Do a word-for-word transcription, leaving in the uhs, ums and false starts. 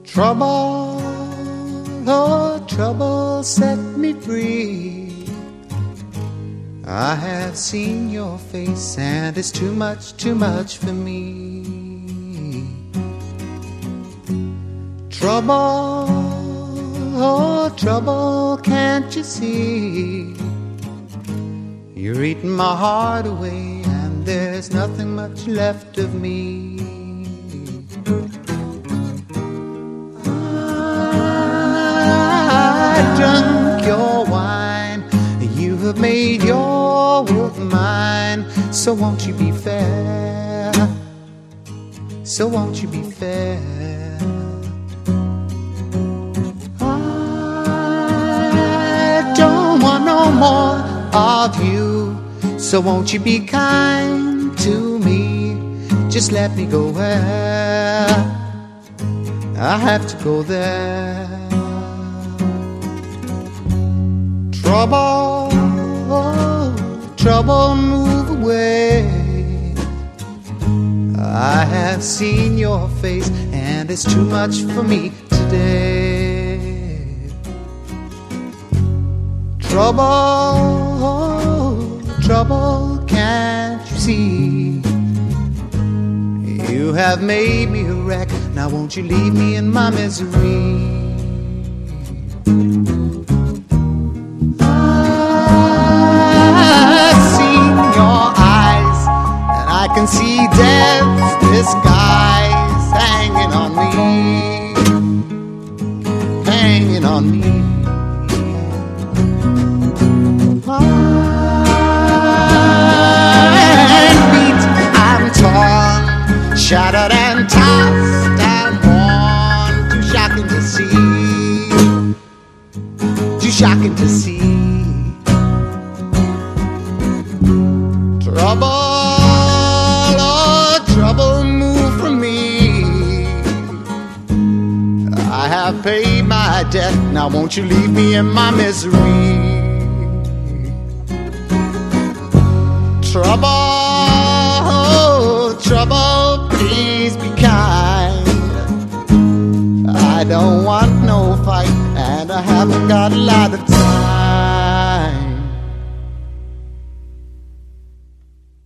Trouble, oh trouble, set me free. I have seen your face and it's too much, too much for me. Trouble, oh trouble, can't you see? You're eating my heart away and there's nothing much left of me. I drunk your wine, you have made your world mine. So won't you be fair? So won't you be fair? I don't want no more of you. So won't you be kind to me? Just let me go where I have to go there. Trouble, oh, trouble, move away. I have seen your face and it's too much for me today. Trouble, oh, trouble, can't you see? You have made me a wreck, now won't you leave me in my misery? I can see death's disguise hanging on me, hanging on me. I'm beat, I'm torn, shattered and tossed and worn. Too shocking to see, too shocking to see. Trouble, trouble, move from me. I have paid my debt, now won't you leave me in my misery? Trouble, trouble, please be kind. I don't want no fight and I haven't got a lot of time.